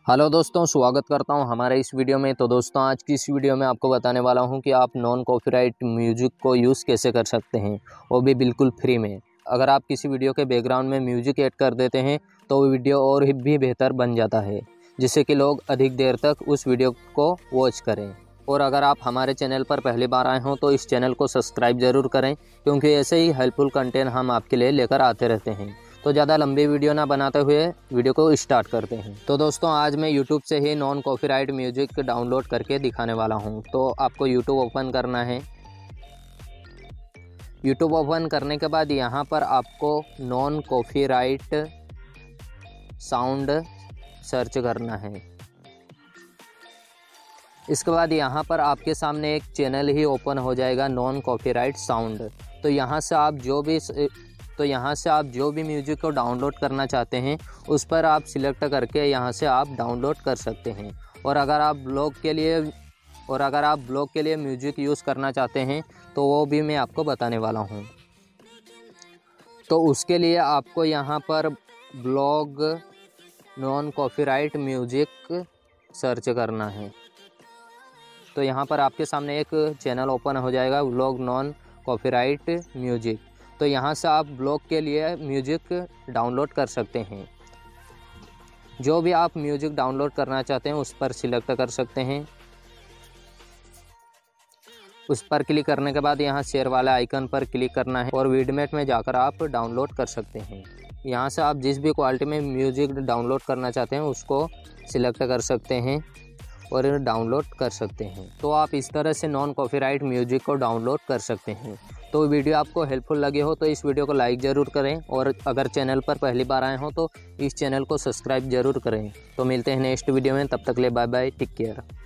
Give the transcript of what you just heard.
Hello दोस्तों, स्वागत करता हूं हमारे इस वीडियो में। तो दोस्तों, आज की इस वीडियो में आपको बताने वाला हूं कि आप नॉन कॉपीराइट म्यूजिक को यूज़ कैसे कर सकते हैं, वो भी बिल्कुल फ्री में। अगर आप किसी वीडियो के बैकग्राउंड में म्यूजिक ऐड कर देते हैं तो वो वीडियो और भी बेहतर बन जाता है, जिससे कि लोग अधिक देर तक उस वीडियो को वॉच करें। और अगर आप हमारे चैनल पर पहली बार आए हों तो इस चैनल को सब्सक्राइब ज़रूर करें, क्योंकि ऐसे ही हेल्पफुल कंटेंट हम आपके लिए लेकर आते रहते हैं। तो ज़्यादा लंबी वीडियो ना बनाते हुए वीडियो को स्टार्ट करते हैं। तो दोस्तों, आज मैं YouTube से ही नॉन कॉपीराइट म्यूजिक डाउनलोड करके दिखाने वाला हूं। तो आपको YouTube ओपन करना है। YouTube ओपन करने के बाद यहां पर आपको नॉन कॉपीराइट साउंड सर्च करना है। इसके बाद यहाँ पर आपके सामने एक चैनल ही ओपन हो जाएगा, नॉन कॉपीराइट साउंड। तो यहाँ से आप जो भी म्यूजिक को डाउनलोड करना चाहते हैं उस पर आप सिलेक्ट करके यहाँ से आप डाउनलोड कर सकते हैं। और अगर आप ब्लॉग के लिए म्यूजिक यूज़ करना चाहते हैं तो वो भी मैं आपको बताने वाला हूँ। तो उसके लिए आपको यहाँ पर blog non copyright music search करना है। तो यहाँ पर आपके सामने एक चैनल ओपन हो जाएगा, ब्लॉग नॉन कॉपीराइट म्यूजिक। तो यहाँ से आप ब्लॉग के लिए म्यूजिक डाउनलोड कर सकते हैं। जो भी आप म्यूजिक डाउनलोड करना चाहते हैं उस पर सिलेक्ट कर सकते हैं। उस पर क्लिक करने के बाद यहाँ शेयर वाला आइकन पर क्लिक करना है और वीडमेट में जाकर आप डाउनलोड कर सकते हैं। यहाँ से आप जिस भी क्वालिटी में म्यूजिक डाउनलोड करना चाहते हैं उसको सिलेक्ट कर सकते हैं और डाउनलोड कर सकते हैं। तो आप इस तरह से नॉन कॉपीराइट म्यूजिक को डाउनलोड कर सकते हैं। तो वीडियो आपको हेल्पफुल लगे हो तो इस वीडियो को लाइक ज़रूर करें, और अगर चैनल पर पहली बार आए हो तो इस चैनल को सब्सक्राइब ज़रूर करें। तो मिलते हैं नेक्स्ट वीडियो में, तब तक ले बाय बाय, टेक केयर।